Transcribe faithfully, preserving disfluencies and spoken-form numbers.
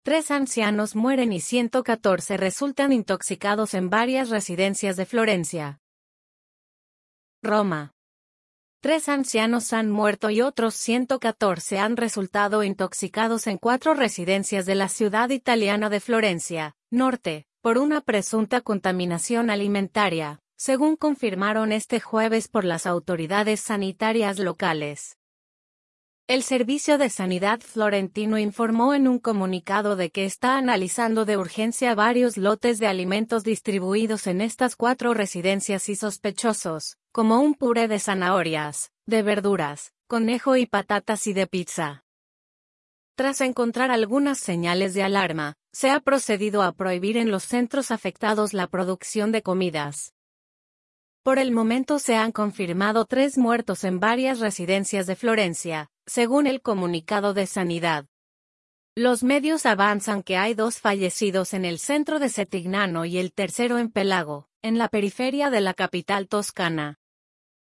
Tres ancianos mueren y ciento catorce resultan intoxicados en varias residencias de Florencia. Roma. Tres ancianos han muerto y otros ciento catorce han resultado intoxicados en cuatro residencias de la ciudad italiana de Florencia, norte, por una presunta contaminación alimentaria, según confirmaron este jueves por las autoridades sanitarias locales. El Servicio de Sanidad florentino informó en un comunicado de que está analizando de urgencia varios lotes de alimentos distribuidos en estas cuatro residencias y sospechosos, como un puré de zanahorias, de verduras, conejo y patatas y de pizza. Tras encontrar algunas señales de alarma, se ha procedido a prohibir en los centros afectados la producción de comidas. Por el momento se han confirmado tres muertos en varias residencias de Florencia, según el comunicado de Sanidad. Los medios avanzan que hay dos fallecidos en el centro de Settignano y el tercero en Pelago, en la periferia de la capital toscana.